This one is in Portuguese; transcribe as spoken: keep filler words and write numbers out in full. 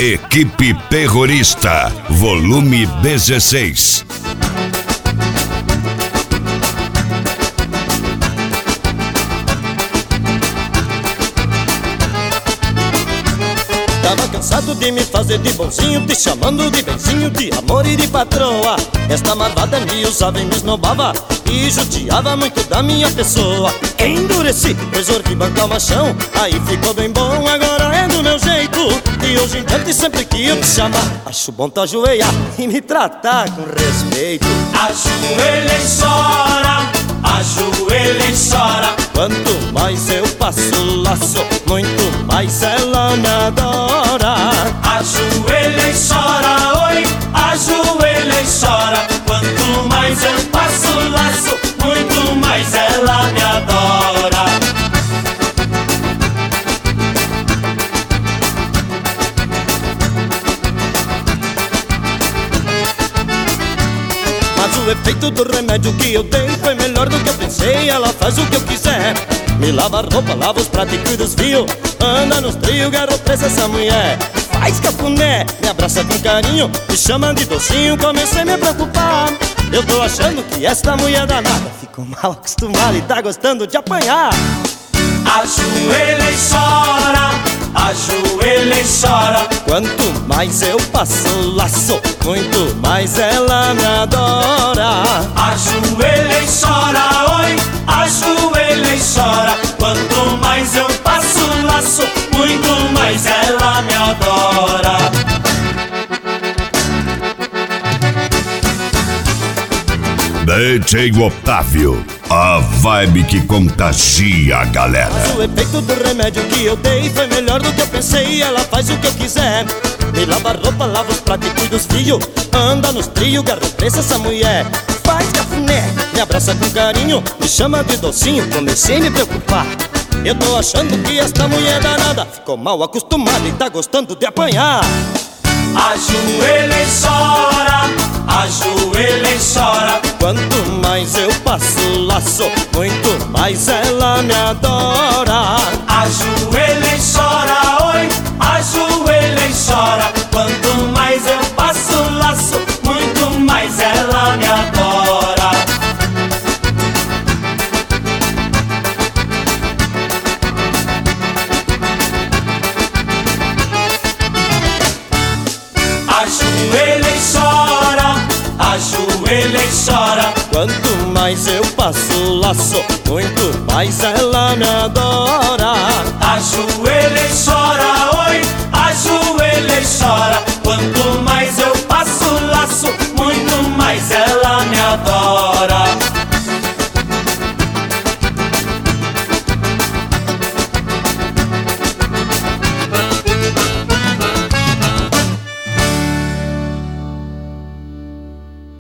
Equipe Terrorista, volume dezesseis. Tava cansado de me fazer de bonzinho, te chamando de benzinho, de amor e de patroa. Esta malvada me usava e me esnobava e judiava muito da minha pessoa. Endureci, resolvi bancar o machão, aí ficou bem bom, agora é do meu jeito. E hoje em diante sempre que eu te chamar, acho bom tu ajoelhar e me tratar com respeito. Ajoelha e chora, ajoelha e chora. Quanto mais eu passo o laço, muito mais ela me adora. Ajoelha e chora, oi, ajoelha e chora. Quanto mais eu passo o laço, muito mais ela me adora. Mas o efeito do remédio que eu dei foi melhor do que eu pensei. Ela faz o que eu quiser, me lava a roupa, lava os pratos e cuida dos fios. Anda nos trios, garoto, presa essa mulher. Faz cafuné, me abraça com carinho, me chama de docinho. Comecei a me preocupar, eu tô achando que esta mulher danada ficou mal acostumada e tá gostando de apanhar. Ajoelha e chora, ajoelha e chora. Quanto mais eu passo o laço, muito mais ela me adora. Ajoelha e chora, oi, ajoelha e chora. Quanto mais eu passo o laço, muito mais ela me adora. D J Otávio, a vibe que contagia a galera. Mas o efeito do remédio que eu dei foi melhor do que eu pensei. Ela faz o que eu quiser, me lava a roupa, lava os pratos e cuida dos fios. Anda nos trios, garra presa essa mulher. Faz cafuné, me abraça com carinho, me chama de docinho. Comecei a me preocupar, eu tô achando que esta mulher danada ficou mal acostumada e tá gostando de apanhar. Ajoelha e chora, ajoelha e chora. Quanto mais eu passo o laço, muito mais ela me adora. Ajoelha e chora, oi, ajoelha e chora. Quanto mais eu passo o laço, muito mais ela me adora. Ajoelha e chora, ajoelha e chora. Quanto mais eu passo o laço, muito mais ela me adora. Ajoelha e chora,